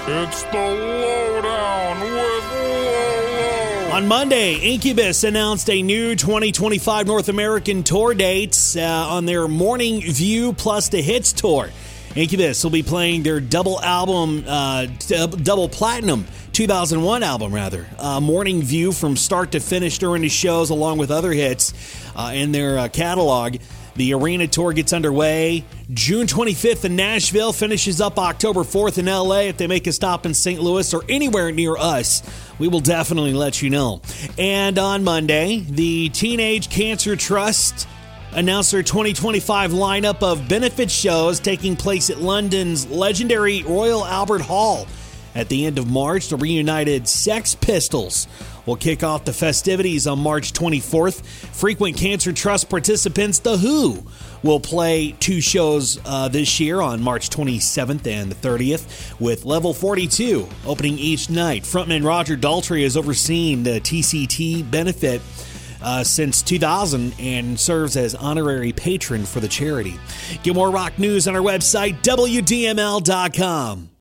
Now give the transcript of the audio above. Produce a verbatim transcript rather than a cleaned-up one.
It's the Lowdown with Low. On Monday, Incubus announced a new twenty twenty-five North American tour dates uh, on their Morning View Plus the Hits tour. Incubus will be playing their double album, uh, double platinum two thousand one album, rather. Uh, Morning View from start to finish during the shows, along with other hits uh, in their uh, catalog. The arena tour gets underway June twenty-fifth in Nashville, finishes up October fourth in L A. If they make a stop in Saint Louis or anywhere near us, we will definitely let you know. And on Monday, the Teenage Cancer Trust announced their twenty twenty-five lineup of benefit shows taking place at London's legendary Royal Albert Hall. At the end of March, the reunited Sex Pistols will kick off the festivities on March twenty-fourth. Frequent Cancer Trust participants, The Who, will play two shows uh, this year on March twenty-seventh and the thirtieth, with Level forty-two opening each night. Frontman Roger Daltrey has overseen the T C T benefit Uh, since two thousand and serves as honorary patron for the charity. Get more rock news on our website, W D M L dot com.